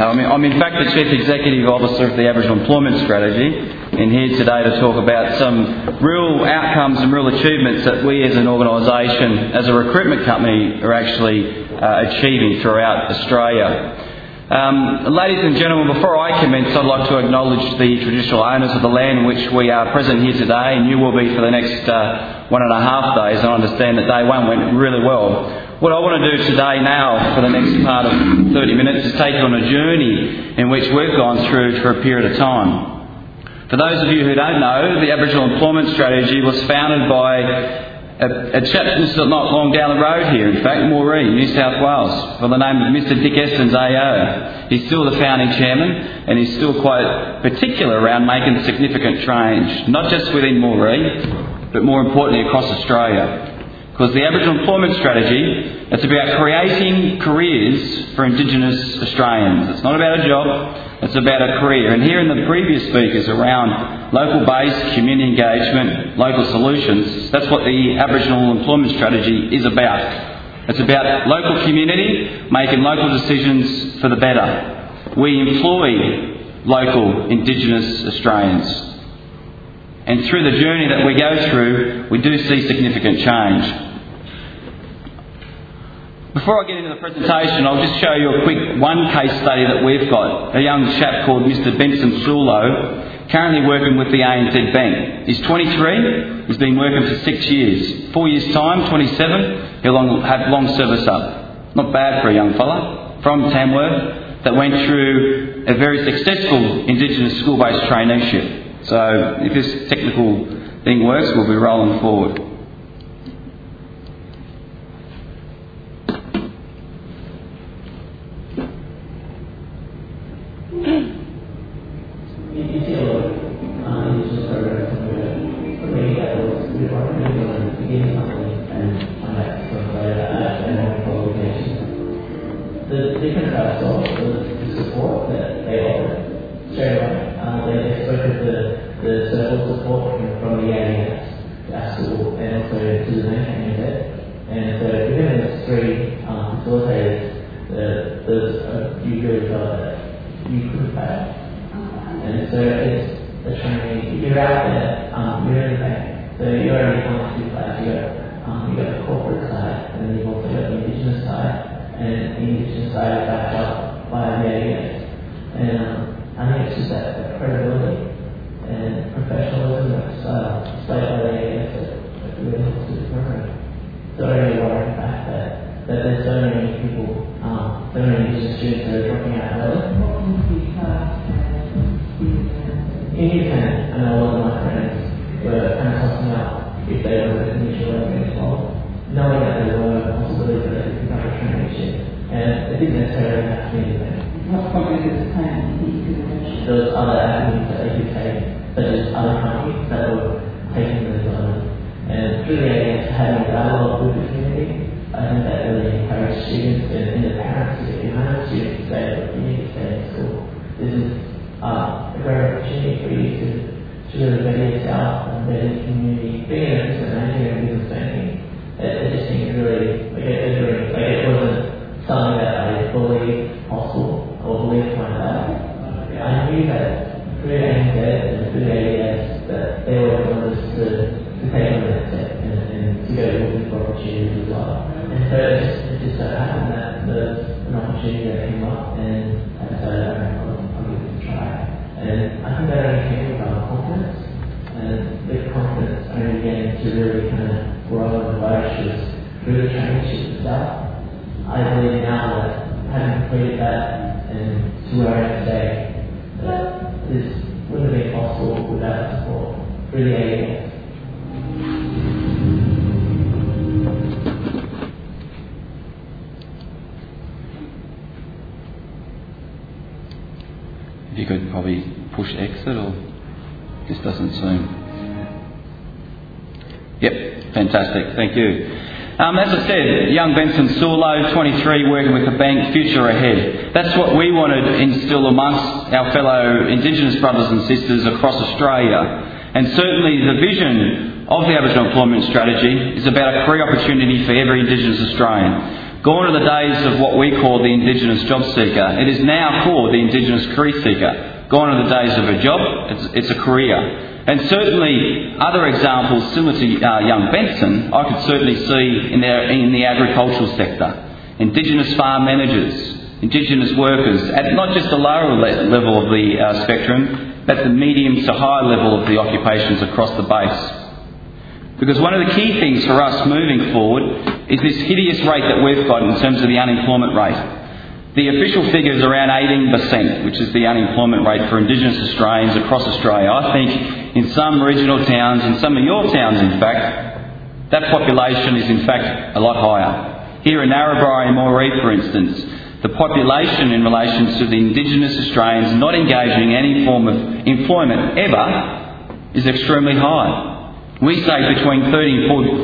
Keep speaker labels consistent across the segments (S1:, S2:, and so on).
S1: I'm in fact the Chief Executive Officer of the Aboriginal Employment Strategy, and here today to talk about some real outcomes and real achievements that we as an organisation, as a recruitment company, are actually achieving throughout Australia. Ladies and gentlemen, before I commence, I'd like to acknowledge the traditional owners of the land in which we are present here today, and you will be for the next 1.5 days. I understand that day one went really well. What I want to do today now for the next part of 30 minutes is take you on a journey in which we've gone through for a period of time. For those of you who don't know, the Aboriginal Employment Strategy was founded by a chap just not long down the road here, in fact, Moree, New South Wales, by the name of Mr Dick Estens AO. He's still the founding chairman, and he's still quite particular around making significant change, not just within Moree, but more importantly across Australia. Because the Aboriginal Employment Strategy, it's about creating careers for Indigenous Australians. It's not about a job, it's about a career. And hearing the previous speakers around local base, community engagement, local solutions, that's what the Aboriginal Employment Strategy is about. It's about local community, making local decisions for the better. We employ local Indigenous Australians. And through the journey that we go through, we do see significant change. Before I get into the presentation, I'll just show you a quick one case study that we've got. A young chap called Mr Benson Sulo, currently working with the ANZ Bank. He's 23, he's been working for 6 years. 4 years' time, 27, he'll have long service up. Not bad for a young fella from Tamworth that went through a very successful Indigenous school-based traineeship. So if this technical thing works, we'll be rolling forward.
S2: The difference I saw was the support that they offered straight away. They spoke of the circle support from the ANZ to our school and also to the main ANZ. And so given those three facilitators, you really felt that you couldn't fail. And so it's the training, you're out there, you're in the bank. So you're already on two sides. You've got the corporate side and then you've also got the Indigenous side. And the Indigenous side is backed up by the ANZ. And I think it's just that credibility and professionalism that's displayed by the ANZ that really helps with the program. So I really worry the fact that there's so many people, so many Indigenous students that are dropping out early. Independent, I know a lot of my friends were kind of tossing out if they were initially working as well, knowing that there were possibilities that they could become a traineeship, and it didn't necessarily have to be independent.
S3: What project is planned?
S2: There was other avenues that they could take, such as other companies that were taking those on. And through the ANZ having a dialogue with the community, I think that really encouraged students and the parents to get behind the students to say, look, you need to stay in school. This is a great opportunity for you to really better yourself and better the community. Being an assistant manager in business banking, it just seemed really like a dream. Like it wasn't something that I believed possible or believed myself. I knew that through ANZ and through the AES that they were wanting us to take on that step and to go looking for opportunities as well. And so it just so happened that there's an opportunity that came up and I decided I'll give it a try. And I think that only came with our confidence, and the confidence only began to really kind of grow and flourish through the traineeship itself. I believe now that having completed that and to where I am today, that this wouldn't have been possible without the support through the AES.
S1: If you could probably push exit, or this doesn't seem. Yep, fantastic, thank you. As I said, young Benson Sulo, 23, working with the bank, future ahead. That's what we want to instill amongst our fellow Indigenous brothers and sisters across Australia. And certainly the vision of the Aboriginal Employment Strategy is about a career opportunity for every Indigenous Australian. Gone are the days of what we call the Indigenous job seeker. It is now called the Indigenous career seeker. Gone are the days of a job, it's a career. And certainly other examples similar to young Benson, I could certainly see in the agricultural sector. Indigenous farm managers, Indigenous workers, at not just the lower level of the spectrum, but the medium to high level of the occupations across the base. Because one of the key things for us moving forward is this hideous rate that we've got in terms of the unemployment rate. The official figure is around 18%, which is the unemployment rate for Indigenous Australians across Australia. I think in some regional towns, in some of your towns in fact, that population is in fact a lot higher. Here in Narrabri and Moree, for instance, the population in relation to the Indigenous Australians not engaging in any form of employment ever is extremely high. We say between 30 and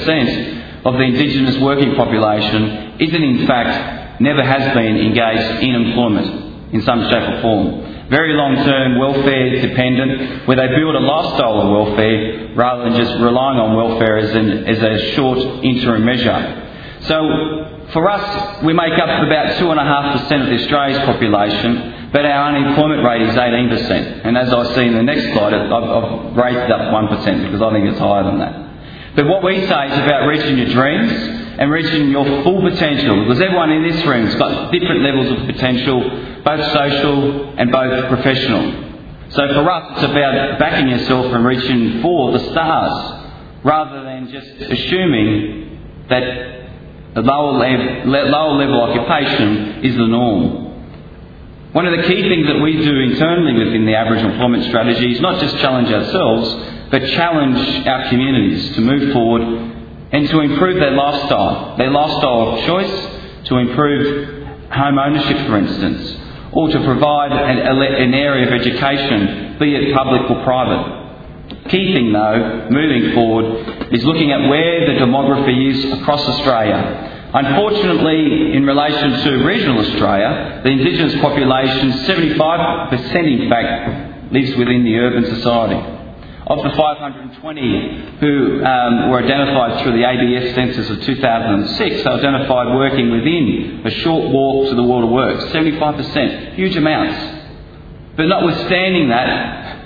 S1: 40% of the Indigenous working population isn't in fact, never has been engaged in employment in some shape or form. Very long-term welfare dependent, where they build a lifestyle of welfare rather than just relying on welfare as a short interim measure. So for us, we make up about 2.5% of the Australia's population, but our unemployment rate is 18%. And as I see in the next slide, I've raised it up 1% because I think it's higher than that. But what we say is about reaching your dreams and reaching your full potential, because everyone in this room has got different levels of potential, both social and both professional. So for us, it's about backing yourself and reaching for the stars, rather than just assuming that a lower level occupation is the norm. One of the key things that we do internally within the Aboriginal Employment Strategy is not just challenge ourselves, but challenge our communities to move forward and to improve their lifestyle of choice, to improve home ownership, for instance, or to provide an area of education, be it public or private. Key thing though, moving forward, is looking at where the demography is across Australia. Unfortunately, in relation to regional Australia, the Indigenous population, 75% in fact, lives within the urban society. Of the 520 who were identified through the ABS census of 2006, they were identified working within a short walk to the Water Works. 75%, huge amounts. But notwithstanding that,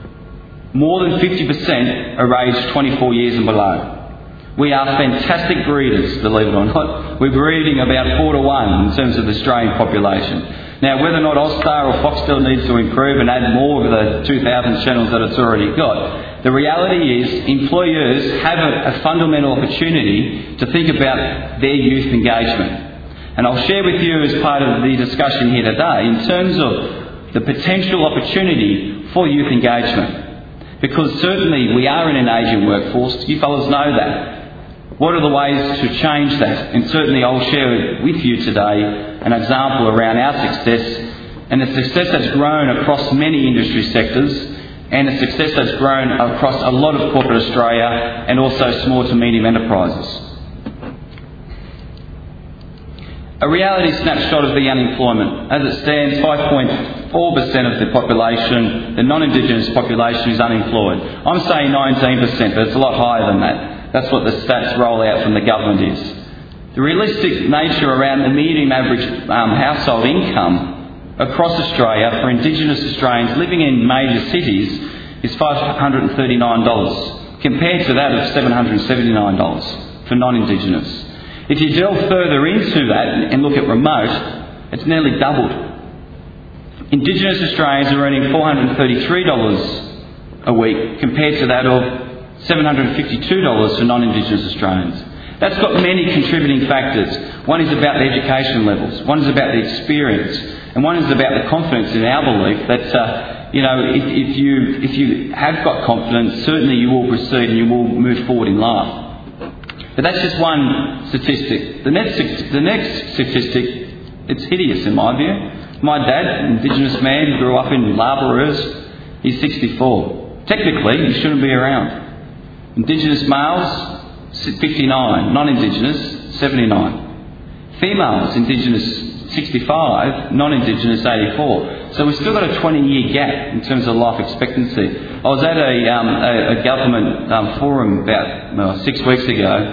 S1: more than 50% are aged 24 years and below. We are fantastic breeders, believe it or not. We're breeding about 4 to 1 in terms of the Australian population. Now, whether or not Austar or Foxtel needs to improve and add more of the 2,000 channels that it's already got, the reality is employers have a fundamental opportunity to think about their youth engagement. And I'll share with you as part of the discussion here today in terms of the potential opportunity for youth engagement. Because certainly we are in an ageing workforce, you fellas know that. What are the ways to change that? And certainly I'll share with you today an example around our success, and the success that's grown across many industry sectors, and the success that's grown across a lot of corporate Australia and also small to medium enterprises. A reality snapshot of the unemployment. As it stands, 5.4% of the population, the non-Indigenous population, is unemployed. I'm saying 19%, but it's a lot higher than that. That's what the stats roll out from the government is. The realistic nature around the median average household income across Australia for Indigenous Australians living in major cities is $539, compared to that of $779 for non-Indigenous. If you delve further into that and look at remote, it's nearly doubled. Indigenous Australians are earning $433 a week compared to that of $752 for non-Indigenous Australians. That's got many contributing factors. One is about the education levels, one is about the experience, and one is about the confidence in our belief that, if you have got confidence, certainly you will proceed and you will move forward in life. But that's just one statistic. The next statistic, it's hideous in my view. My dad, Indigenous man, grew up in Larbarers. He's 64. Technically, he shouldn't be around. Indigenous males, 59. Non-Indigenous, 79. Females, Indigenous, 65. Non-Indigenous, 84. So we've still got a 20-year gap in terms of life expectancy. I was at a government forum about 6 weeks ago,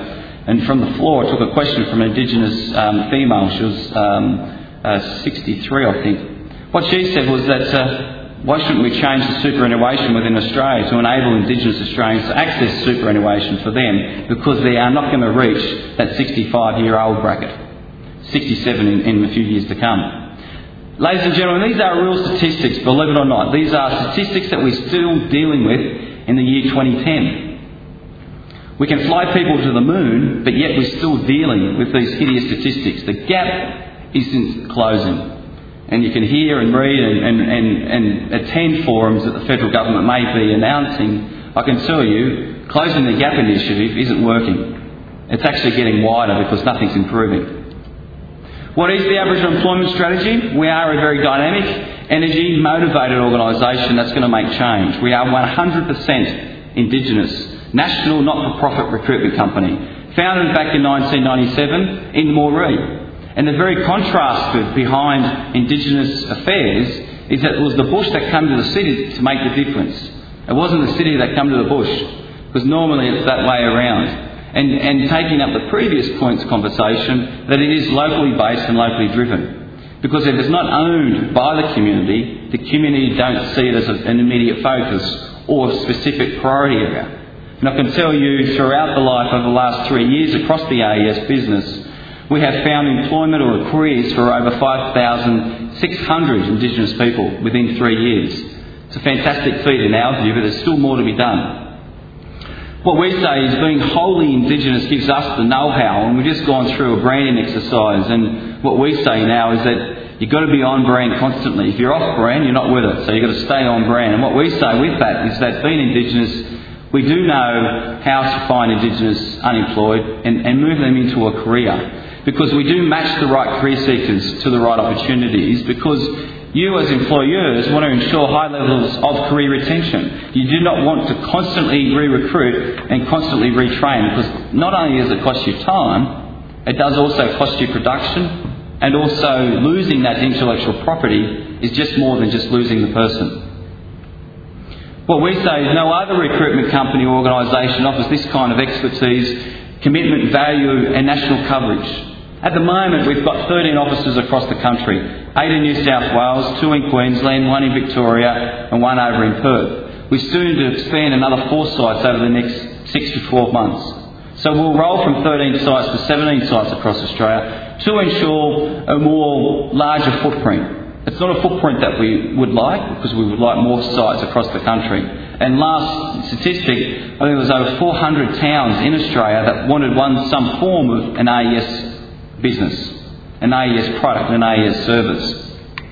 S1: And from the floor, I took a question from an Indigenous female. She was 63, I think. What she said was that why shouldn't we change the superannuation within Australia to enable Indigenous Australians to access superannuation for them, because they are not going to reach that 65-year-old bracket, 67 in a few years to come. Ladies and gentlemen, these are real statistics, believe it or not. These are statistics that we're still dealing with in the year 2010. We can fly people to the moon, but yet we're still dealing with these hideous statistics. The gap isn't closing. And you can hear and read and attend forums that the federal government may be announcing. I can tell you, closing the gap initiative isn't working. It's actually getting wider because nothing's improving. What is the Aboriginal Employment Strategy? We are a very dynamic, energy, motivated organisation that's going to make change. We are 100% Indigenous, national not-for-profit recruitment company, founded back in 1997 in Moree. And the very contrast behind Indigenous affairs is that it was the bush that came to the city to make the difference. It wasn't the city that came to the bush, because normally it's that way around. And taking up the previous point's conversation, that it is locally based and locally driven. Because if it's not owned by the community don't see it as an immediate focus or a specific priority area. And I can tell you, throughout the life of the last 3 years across the AES business, we have found employment or careers for over 5,600 Indigenous people within 3 years. It's a fantastic feat in our view, but there's still more to be done. What we say is being wholly Indigenous gives us the know-how, and we've just gone through a branding exercise, and what we say now is that you've got to be on brand constantly. If you're off brand, you're not with it, so you've got to stay on brand. And what we say with that is that being Indigenous, we do know how to find Indigenous unemployed and move them into a career, because we do match the right career seekers to the right opportunities, because you as employers want to ensure high levels of career retention. You do not want to constantly re-recruit and constantly retrain, because not only does it cost you time, it does also cost you production, and also losing that intellectual property is just more than just losing the person. What we say is no other recruitment company or organisation offers this kind of expertise, commitment, value and national coverage. At the moment, we've got 13 offices across the country, 8 in New South Wales, 2 in Queensland, 1 in Victoria and 1 over in Perth. We're soon to expand another 4 sites over the next 6 to 12 months. So we'll roll from 13 sites to 17 sites across Australia to ensure a more larger footprint. It's not a footprint that we would like, because we would like more sites across the country. And last statistic, I think there was over 400 towns in Australia that wanted some form of an AES business, an AES product, an AES service.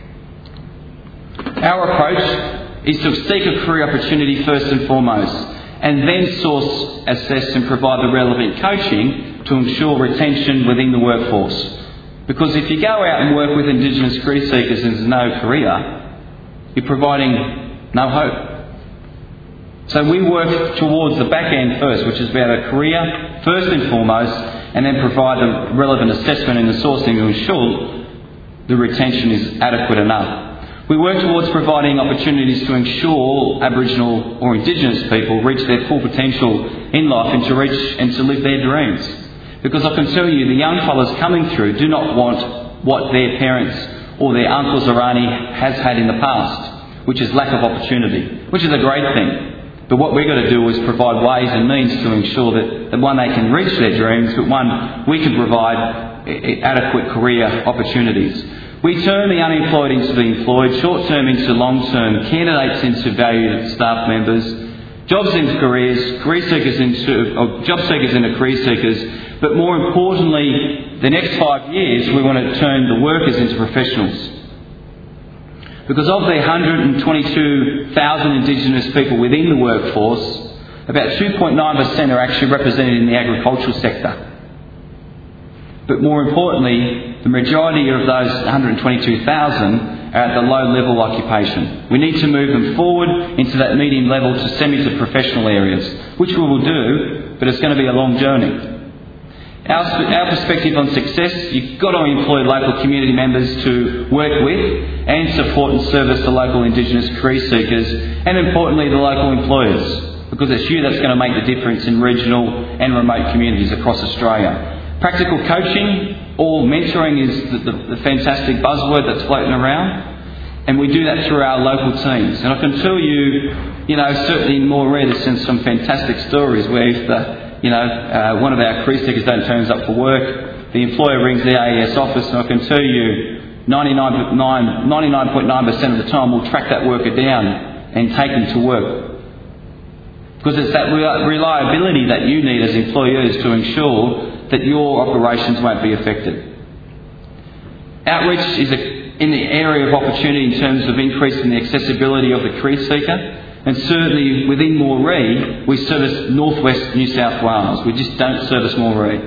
S1: Our approach is to seek a career opportunity first and foremost, and then source, assess and provide the relevant coaching to ensure retention within the workforce. Because if you go out and work with Indigenous career seekers and there's no career, you're providing no hope. So we work towards the back end first, which is about a career first and foremost, and then provide the relevant assessment and the sourcing to ensure the retention is adequate enough. We work towards providing opportunities to ensure Aboriginal or Indigenous people reach their full potential in life and to reach and to live their dreams. Because I can tell you, the young fellas coming through do not want what their parents or their uncles or auntie has had in the past, which is lack of opportunity, which is a great thing. But what we've got to do is provide ways and means to ensure that one, they can reach their dreams, but one, we can provide adequate career opportunities. We turn the unemployed into the employed, short-term into long-term, candidates into valued staff members, jobs into careers, job seekers into career seekers. But more importantly, the next 5 years, we want to turn the workers into professionals. Because of the 122,000 Indigenous people within the workforce, about 2.9% are actually represented in the agricultural sector. But more importantly, the majority of those 122,000 are at the low-level occupation. We need to move them forward into that medium level to semi to professional areas, which we will do, but it's going to be a long journey. Our perspective on success, you've got to employ local community members to work with and support and service the local Indigenous career seekers, and importantly the local employers. because it's you that's going to make the difference in regional and remote communities across Australia. Practical coaching or mentoring is the fantastic buzzword that's floating around, and we do that through our local teams. And I can tell you, certainly in Moree there's some fantastic stories where if one of our career seekers don't turn up for work, the employer rings the AES office, and I can tell you 99.9% of the time we'll track that worker down and take them to work. Because it's that reliability that you need as employers to ensure that your operations won't be affected. Outreach is in the area of opportunity in terms of increasing the accessibility of the career seeker, and certainly within Moree we service northwest New South Wales. We just don't service Moree.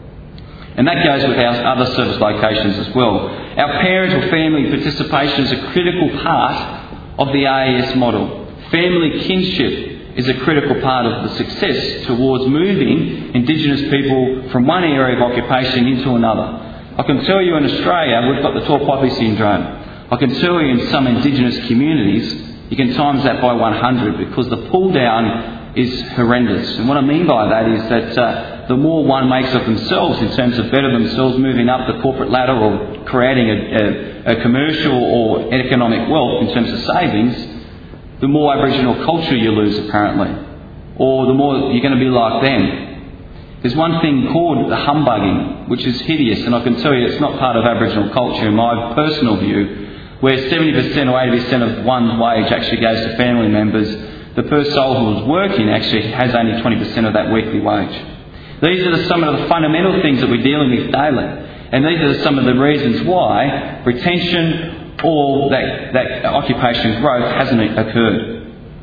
S1: And that goes with our other service locations as well. Our parent or family participation is a critical part of the AES model. Family kinship is a critical part of the success towards moving Indigenous people from one area of occupation into another. I can tell you in Australia we've got the tall poppy syndrome. I can tell you in some Indigenous communities you can times that by 100 because the pull down is horrendous. And what I mean by that is that the more one makes of themselves in terms of better themselves, moving up the corporate ladder or creating a commercial or economic wealth in terms of savings, the more Aboriginal culture you lose apparently, or the more you're going to be like them. There's one thing called the humbugging, which is hideous, and I can tell you it's not part of Aboriginal culture in my personal view, where 70% or 80% of one's wage actually goes to family members. The per soul who's working actually has only 20% of that weekly wage. These are some of the fundamental things that we're dealing with daily, and these are some of the reasons why retention or that occupation growth hasn't occurred.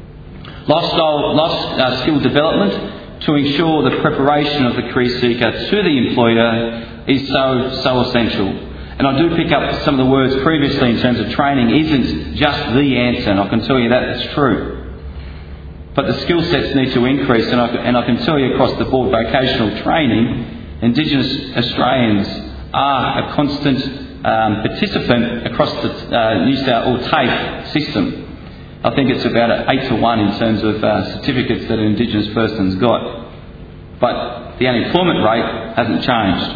S1: Life skill development to ensure the preparation of the career seeker to the employer is so essential. And I do pick up some of the words previously in terms of training isn't just the answer, and I can tell you that it's true. But the skill sets need to increase, and I can tell you across the board vocational training, Indigenous Australians are a constant participant across the New South or TAFE system. I think it's about 8 to 1 in terms of certificates that an Indigenous person's got. But the unemployment rate hasn't changed.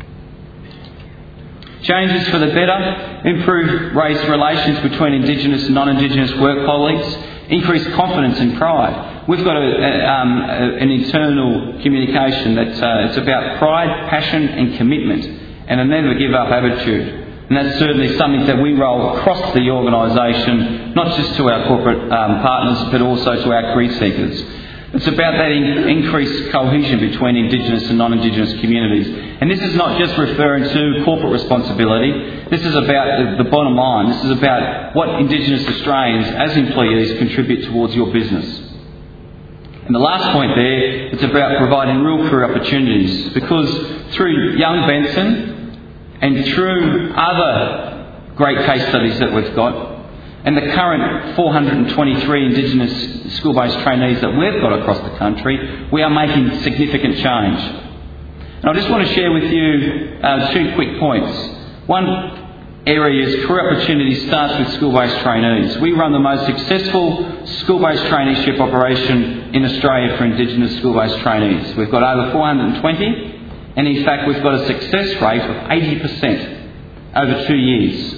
S1: Changes for the better, improve race relations between Indigenous and non-Indigenous work colleagues, increase confidence and pride. We've got an internal communication that it's about pride, passion and commitment, and a never give up attitude. And that's certainly something that we roll across the organisation, not just to our corporate partners, but also to our career seekers. It's about that increased cohesion between Indigenous and non-Indigenous communities. And this is not just referring to corporate responsibility. This is about the bottom line. This is about what Indigenous Australians as employees contribute towards your business. And the last point there, it's about providing real career opportunities, because through Young Benson and through other great case studies that we've got, and the current 423 Indigenous school-based trainees that we've got across the country, we are making significant change. And I just want to share with you 2 quick points. One area is career opportunity starts with school-based trainees. We run the most successful school-based traineeship operation in Australia for Indigenous school-based trainees. We've got over 420, and in fact we've got a success rate of 80% over 2 years.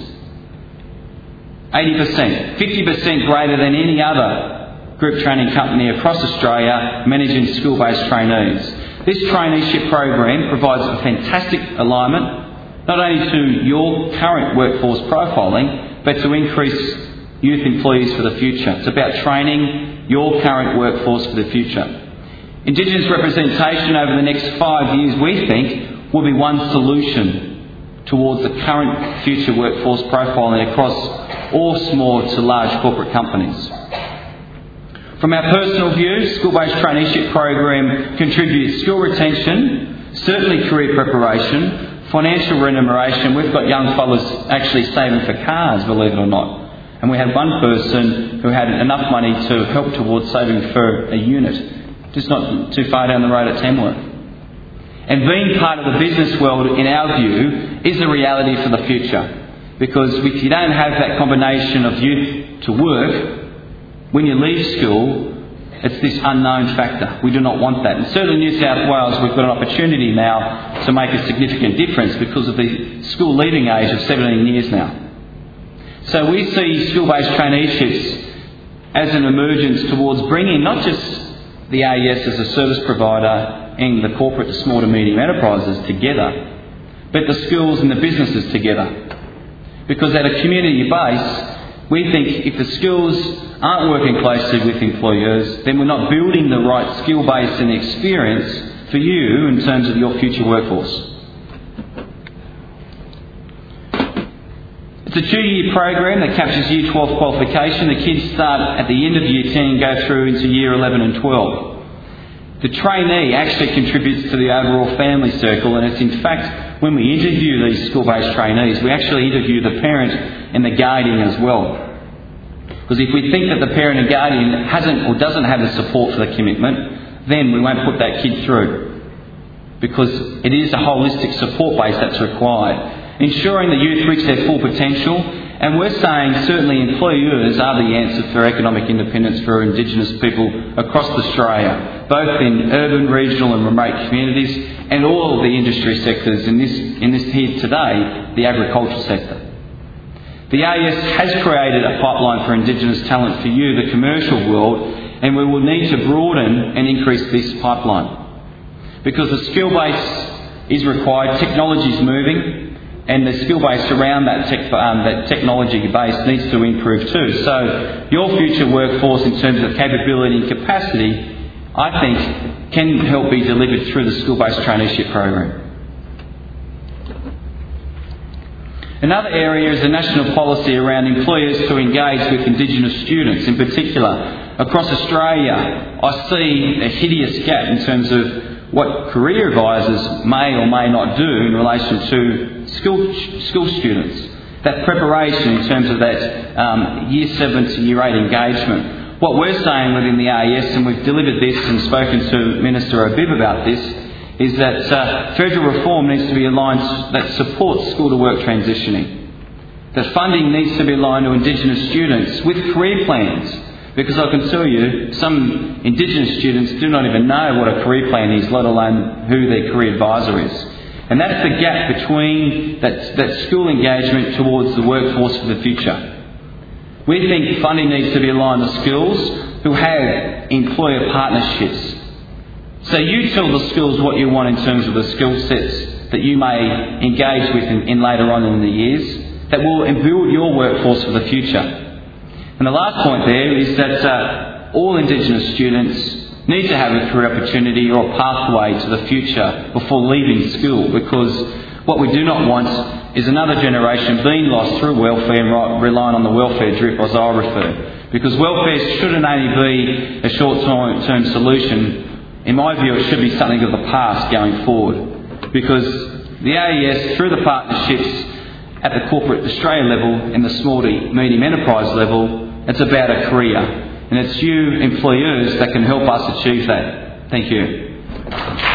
S1: 80%, 50% greater than any other group training company across Australia managing school-based trainees. This traineeship program provides a fantastic alignment, not only to your current workforce profiling, but to increase youth employees for the future. It's about training your current workforce for the future. Indigenous representation over the next 5 years, we think, will be one solution towards the current future workforce profiling across all small to large corporate companies. From our personal view, school-based traineeship program contributes skill retention, certainly career preparation, financial remuneration. We've got young fellas actually saving for cars, believe it or not. And we had one person who had enough money to help towards saving for a unit, just not too far down the road at Tamworth. And being part of the business world, in our view, is a reality for the future. Because if you don't have that combination of youth to work, when you leave school, It's this unknown factor. We do not want that. And certainly in New South Wales, we've got an opportunity now to make a significant difference because of the school leaving age of 17 years now. So we see school-based traineeships as an emergence towards bringing not just the AES as a service provider and the corporate to small to medium enterprises together, but the schools and the businesses together. Because at a community base, we think if the schools aren't working closely with employers, then we're not building the right skill base and experience for you in terms of your future workforce. It's a 2-year program that captures Year 12 qualification. The kids start at the end of Year 10 and go through into Year 11 and 12. The trainee actually contributes to the overall family circle, and it's in fact, when we interview these school-based trainees, we actually interview the parent and the guardian as well. Because if we think that the parent and guardian hasn't or doesn't have the support for the commitment, then we won't put that kid through. Because it is a holistic support base that's required. Ensuring the youth reach their full potential, and we're saying certainly employers are the answer for economic independence for Indigenous people across Australia, both in urban, regional and remote communities, and all of the industry sectors in this here today, the agricultural sector. The AES has created a pipeline for Indigenous talent for you, the commercial world, and we will need to broaden and increase this pipeline. Because the skill base is required, technology is moving, and the skill base around that technology base needs to improve too. So your future workforce in terms of capability and capacity, I think, can help be delivered through the school-based traineeship program. Another area is the national policy around employers to engage with Indigenous students. In particular, across Australia, I see a hideous gap in terms of what career advisors may or may not do in relation to school students. That preparation in terms of that Year 7 to Year 8 engagement. What we're saying within the AES, and we've delivered this and spoken to Minister Abib about this, is that federal reform needs to be aligned that supports school-to-work transitioning. That funding needs to be aligned to Indigenous students with career plans. Because I can tell you, some Indigenous students do not even know what a career plan is, let alone who their career advisor is. And that's the gap between that school engagement towards the workforce for the future. We think funding needs to be aligned to schools who have employer partnerships. So you tell the schools what you want in terms of the skill sets that you may engage with in later on in the years that will build your workforce for the future. And the last point there is that all Indigenous students need to have a career opportunity or a pathway to the future before leaving school, because what we do not want is another generation being lost through welfare and relying on the welfare drip, as I refer. Because welfare shouldn't only be a short-term solution. In my view, it should be something of the past going forward. Because the AES, through the partnerships at the corporate Australia level and the small to medium enterprise level, it's about a career. And it's you, employers, that can help us achieve that. Thank you.